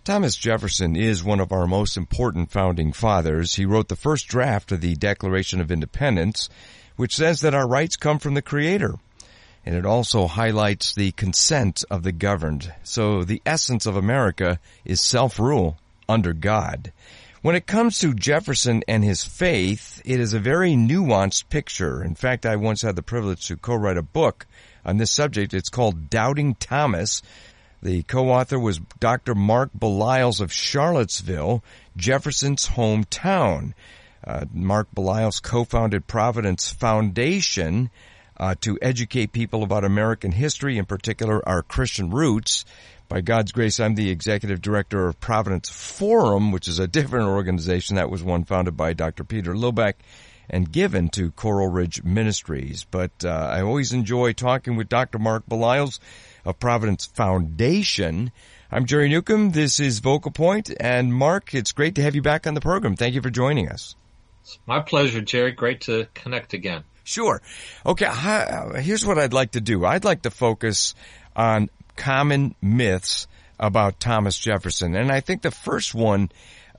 Thomas Jefferson is one of our most important founding fathers. He wrote the first draft of the Declaration of Independence, which says that our rights come from the Creator. And it also highlights the consent of the governed. So the essence of America is self-rule under God. When it comes to Jefferson and his faith, it is a very nuanced picture. In fact, I once had the privilege to co-write a book on this subject. It's called Doubting Thomas. The co-author was Dr. Mark Belials of Charlottesville, Jefferson's hometown. Mark Belials co-founded Providence Foundation to educate people about American history, in particular our Christian roots. By God's grace, I'm the executive director of Providence Forum, which is a different organization. That was one founded by Dr. Peter Lillback and given to Coral Ridge Ministries. But I always enjoy talking with Dr. Mark Belials of Providence Foundation. I'm Jerry Newcomb. This is Vocal Point. And Mark, it's great to have you back on the program. Thank you for joining us. It's my pleasure, Jerry. Great to connect again. Sure. Okay, here's what I'd like to do. I'd like to focus on common myths about Thomas Jefferson. And I think the first one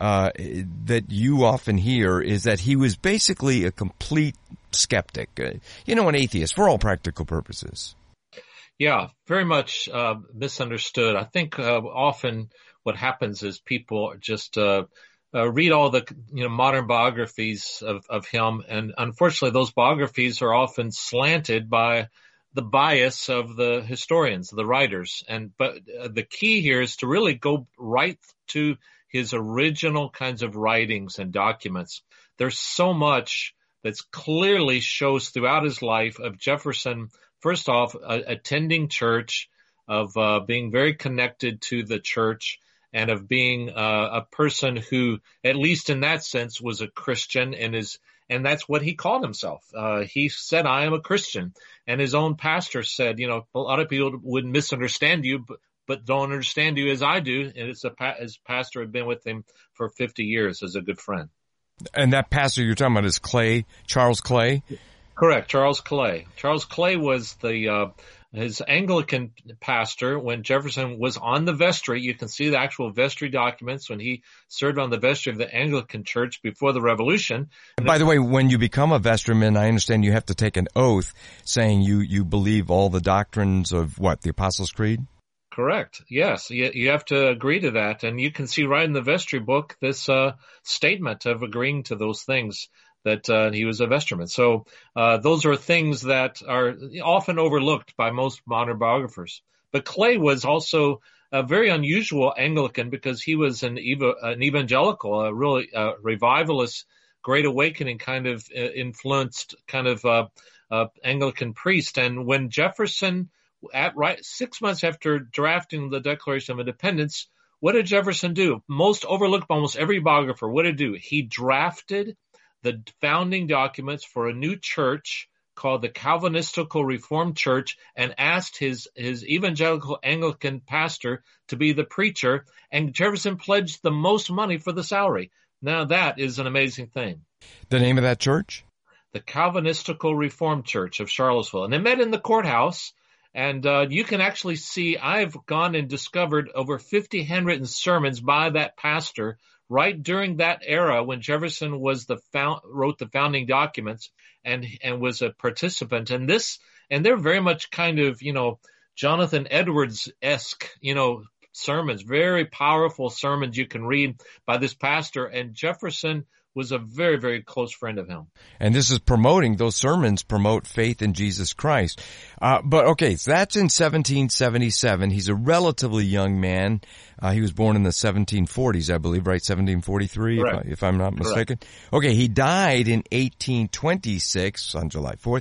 that you often hear is that he was basically a complete skeptic, an atheist for all practical purposes. Yeah, very much misunderstood. I think often what happens is people just read all the modern biographies of him, and unfortunately those biographies are often slanted by the bias of the historians, the writers. But the key here is to really go right to his original kinds of writings and documents. There's so much that clearly shows throughout his life of Jefferson, first off, attending church, of being very connected to the church, and of being a person who, at least in that sense, was a Christian, and that's what he called himself. He said, "I am a Christian," and his own pastor said, a lot of people would misunderstand you, but don't understand you as I do. And his pastor had been with him for 50 years as a good friend. And that pastor you're talking about is Charles Clay? Correct, Charles Clay. Charles Clay was his Anglican pastor when Jefferson was on the vestry. You can see the actual vestry documents when he served on the vestry of the Anglican Church before the Revolution. And by the way, when you become a vestryman, I understand you have to take an oath saying you believe all the doctrines of what, the Apostles' Creed? Correct. Yes, you have to agree to that. And you can see right in the vestry book this statement of agreeing to those things, that he was a vestryman. So those are things that are often overlooked by most modern biographers. But Clay was also a very unusual Anglican because he was an evangelical, a really revivalist, Great Awakening kind of influenced kind of Anglican priest. And when Jefferson, 6 months after drafting the Declaration of Independence, what did Jefferson do? Most overlooked by almost every biographer. What did he do? He drafted the founding documents for a new church called the Calvinistical Reformed Church and asked his evangelical Anglican pastor to be the preacher, and Jefferson pledged the most money for the salary. Now that is an amazing thing. The name of that church? The Calvinistical Reformed Church of Charlottesville. And they met in the courthouse, and you can actually see I've gone and discovered over 50 handwritten sermons by that pastor right during that era when Jefferson was wrote the founding documents and was a participant. And they're very much kind of, Jonathan Edwards-esque, sermons, very powerful sermons you can read by this pastor. And Jefferson was a very, very close friend of him. And this is those sermons promote faith in Jesus Christ. But okay, so that's in 1777. He's a relatively young man. He was born in the 1740s, I believe, right? 1743, if I'm not mistaken. Correct. Okay, he died in 1826 on July 4th.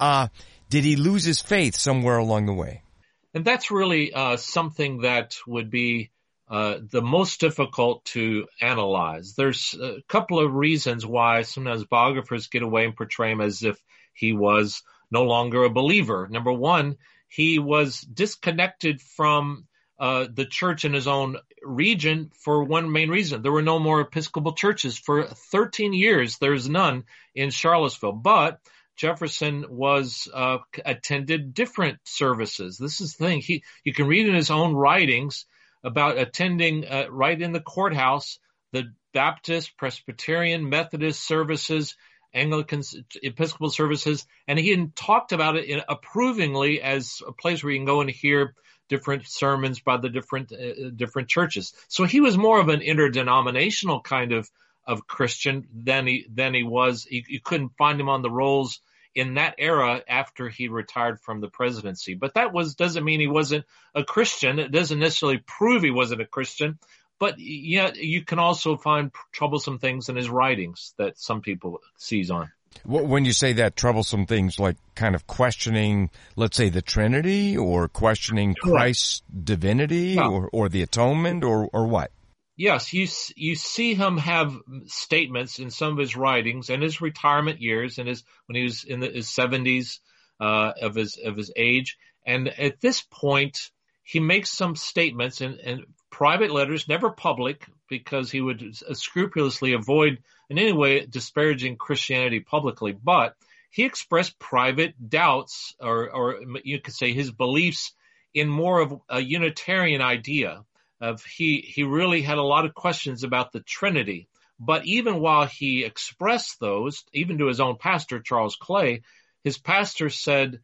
Did he lose his faith somewhere along the way? And that's really something that would be the most difficult to analyze. There's a couple of reasons why sometimes biographers get away and portray him as if he was no longer a believer. Number one, he was disconnected from the church in his own region for one main reason. There were no more Episcopal churches. For 13 years, there's none in Charlottesville. But Jefferson attended different services. This is the thing. You can read in his own writings about attending right in the courthouse the Baptist, Presbyterian, Methodist services, Anglican, Episcopal services, and he had talked about it approvingly as a place where you can go and hear different sermons by the different churches. So he was more of an interdenominational kind of Christian than he was. You couldn't find him on the rolls in that era after he retired from the presidency. But that doesn't mean he wasn't a Christian. It doesn't necessarily prove he wasn't a Christian. But yeah, you can also find troublesome things in his writings that some people seize on. When you say that, troublesome things like kind of questioning, let's say, the Trinity, or questioning Christ's divinity, or the atonement, or what? Yes, you see him have statements in some of his writings and his retirement years, and when he was in his 70s of his age, and at this point he makes some statements in private letters, never public, because he would scrupulously avoid in any way disparaging Christianity publicly. But he expressed private doubts, or you could say his beliefs, in more of a Unitarian idea. He really had a lot of questions about the Trinity. But even while he expressed those, even to his own pastor, Charles Clay, his pastor said,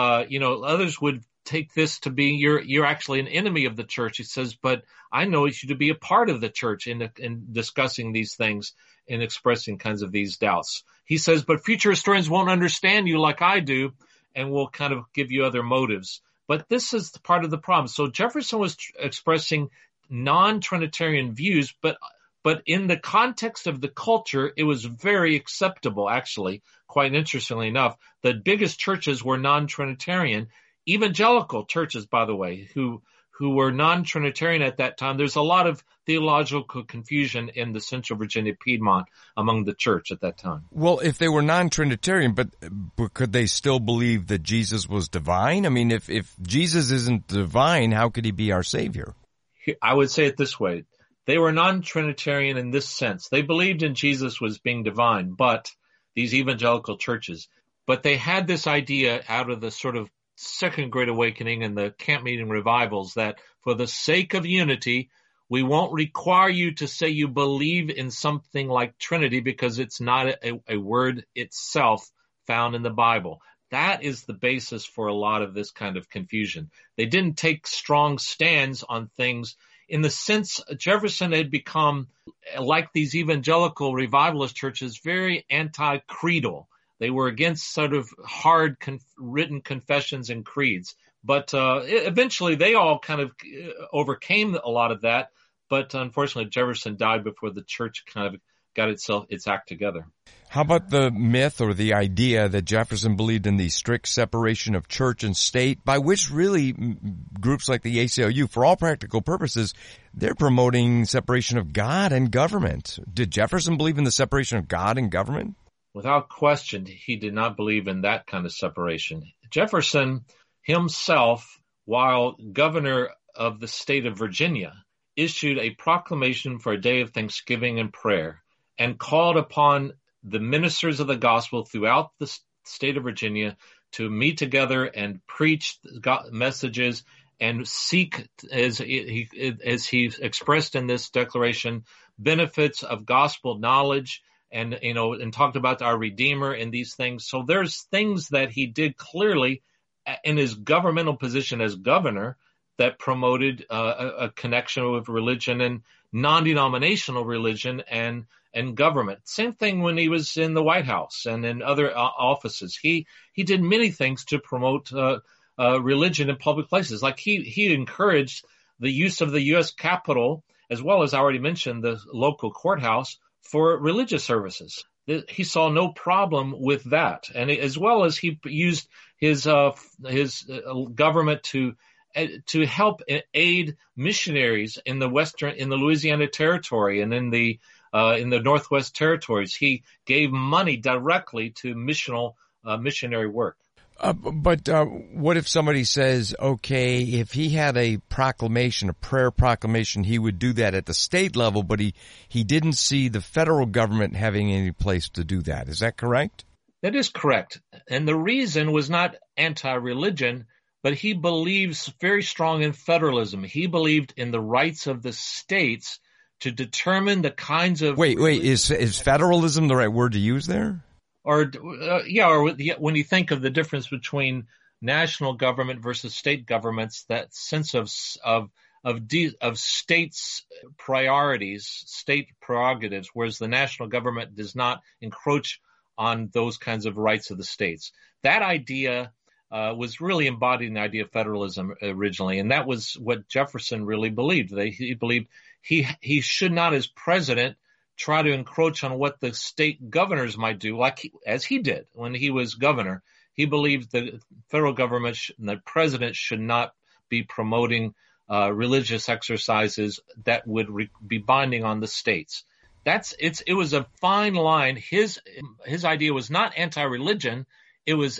others would take this to be you're actually an enemy of the church. He says, but I know you to be a part of the church in discussing these things and expressing kinds of these doubts. He says, but future historians won't understand you like I do, and will kind of give you other motives. But this is part of the problem. So Jefferson was expressing non-Trinitarian views, but in the context of the culture, it was very acceptable, actually, quite interestingly enough. The biggest churches were non-Trinitarian. Evangelical churches, by the way, who were non-Trinitarian at that time. There's a lot of theological confusion in the Central Virginia Piedmont among the church at that time. Well, if they were non-Trinitarian, but could they still believe that Jesus was divine? I mean, if Jesus isn't divine, how could he be our Savior? I would say it this way. They were non-Trinitarian in this sense. They believed in Jesus was being divine, but these evangelical churches, but they had this idea out of the sort of Second Great Awakening and the camp meeting revivals that for the sake of unity, we won't require you to say you believe in something like Trinity because it's not a word itself found in the Bible. That is the basis for a lot of this kind of confusion. They didn't take strong stands on things in the sense Jefferson had become, like these evangelical revivalist churches, very anti-creedal. They were against sort of hard written confessions and creeds. But eventually they all kind of overcame a lot of that. But unfortunately, Jefferson died before the church kind of got its act together. How about the myth or the idea that Jefferson believed in the strict separation of church and state, by which really groups like the ACLU, for all practical purposes, they're promoting separation of God and government. Did Jefferson believe in the separation of God and government? Without question, he did not believe in that kind of separation. Jefferson himself, while governor of the state of Virginia, issued a proclamation for a day of thanksgiving and prayer and called upon the ministers of the gospel throughout the state of Virginia to meet together and preach messages and seek, as he expressed in this declaration, benefits of gospel knowledge and talked about our Redeemer and these things. So there's things that he did clearly in his governmental position as governor that promoted a connection with religion and non-denominational religion and government. Same thing when he was in the White House and in other offices. He did many things to promote religion in public places. Like he encouraged the use of the U.S. Capitol, as well as I already mentioned, the local courthouse, for religious services. He saw no problem with that. And as well as he used his government to help aid missionaries in the Louisiana Territory and in the Northwest Territories. He gave money directly to missionary work. But what if somebody says, okay, if he had a proclamation, a prayer proclamation, he would do that at the state level, but he didn't see the federal government having any place to do that. Is that correct? That is correct. And the reason was not anti-religion, but he believes very strong in federalism. He believed in the rights of the states to determine the kinds of... Wait, is federalism the right word to use there? Or when you think of the difference between national government versus state governments, that sense of states' priorities, state prerogatives, whereas the national government does not encroach on those kinds of rights of the states. That idea was really embodying the idea of federalism originally, and that was what Jefferson really believed. He believed he should not, as president, try to encroach on what the state governors might do, as he did when he was governor. He believed the federal government and the president should not be promoting religious exercises that would be binding on the states. It was a fine line. His idea was not anti-religion; it was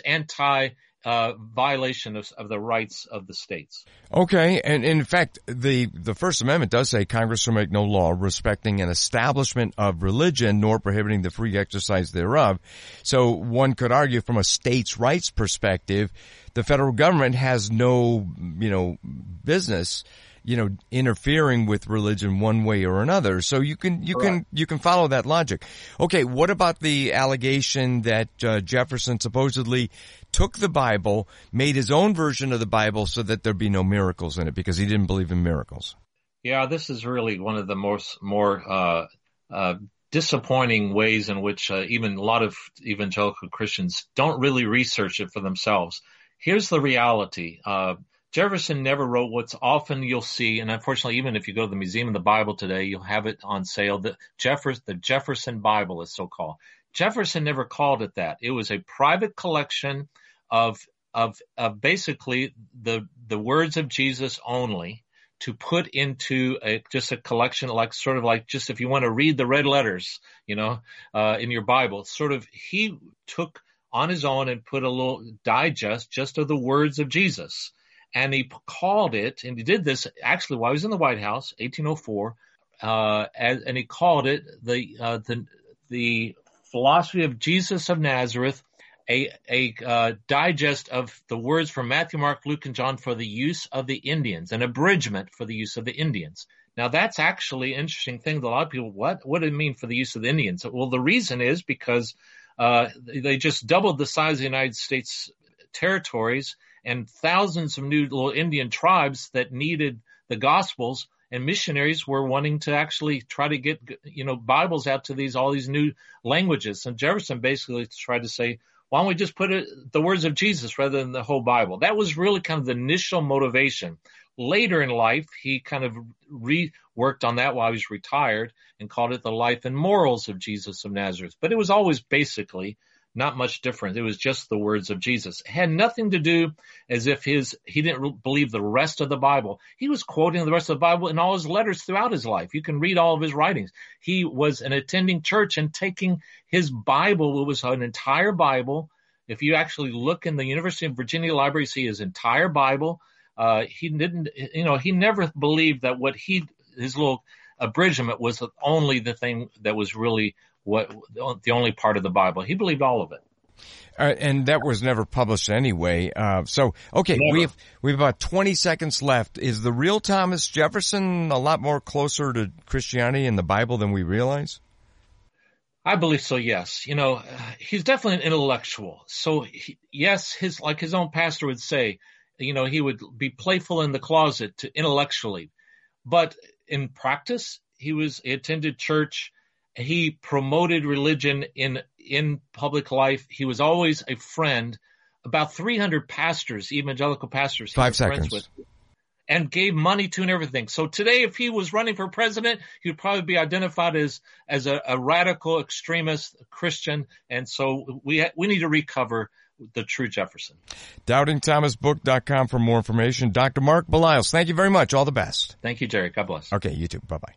violation of the rights of the states. Okay, and in fact, the First Amendment does say Congress shall make no law respecting an establishment of religion, nor prohibiting the free exercise thereof. So one could argue from a states' rights perspective, the federal government has no, business, interfering with religion one way or another. So you can follow that logic. Okay, what about the allegation that Jefferson supposedly took the Bible, made his own version of the Bible so that there'd be no miracles in it because he didn't believe in miracles? Yeah, this is really one of the more disappointing ways in which even a lot of evangelical Christians don't really research it for themselves. Here's the reality. Jefferson never wrote what's often you'll see, and unfortunately, even if you go to the Museum of the Bible today, you'll have it on sale. The Jefferson Bible is so called. Jefferson never called it that. It was a private collection of basically the words of Jesus only, to put into just a collection, just if you want to read the red letters, in your Bible. He took on his own and put a little digest just of the words of Jesus. And he called it, and he did this actually while he was in the White House, 1804, and he called it the Philosophy of Jesus of Nazareth, a digest of the words from Matthew, Mark, Luke, and John for the use of the Indians, an abridgment for the use of the Indians. Now, that's actually an interesting thing. A lot of people, what did it mean for the use of the Indians? Well, the reason is because they just doubled the size of the United States territories, and thousands of new little Indian tribes that needed the Gospels, and missionaries were wanting to actually try to get, Bibles out to all these new languages. And Jefferson basically tried to say, why don't we just put the words of Jesus rather than the whole Bible? That was really kind of the initial motivation. Later in life, he kind of reworked on that while he was retired and called it the Life and Morals of Jesus of Nazareth. But it was always basically not much different. It was just the words of Jesus. It had nothing to do as if he didn't believe the rest of the Bible. He was quoting the rest of the Bible in all his letters throughout his life. You can read all of his writings. He was attending church and taking his Bible. It was an entire Bible. If you actually look in the University of Virginia library, see his entire Bible. He never believed that his little abridgment was only the thing that was really the only part of the Bible. He believed all of it. And that was never published anyway. Okay, never. we have about 20 seconds left. Is the real Thomas Jefferson a lot more closer to Christianity and the Bible than we realize? I believe so, yes. He's definitely an intellectual. So, like his own pastor would say, he would be playful in the closet intellectually. But in practice, he attended church. He promoted religion in public life. He was always a friend. About 300 pastors, evangelical pastors, 5 seconds. Friends with, and gave money to and everything. So today, if he was running for president, he would probably be identified as a radical extremist Christian. And so we need to recover the true Jefferson. DoubtingThomasBook.com for more information. Dr. Mark Beliles, thank you very much. All the best. Thank you, Jerry. God bless. Okay, you too. Bye-bye.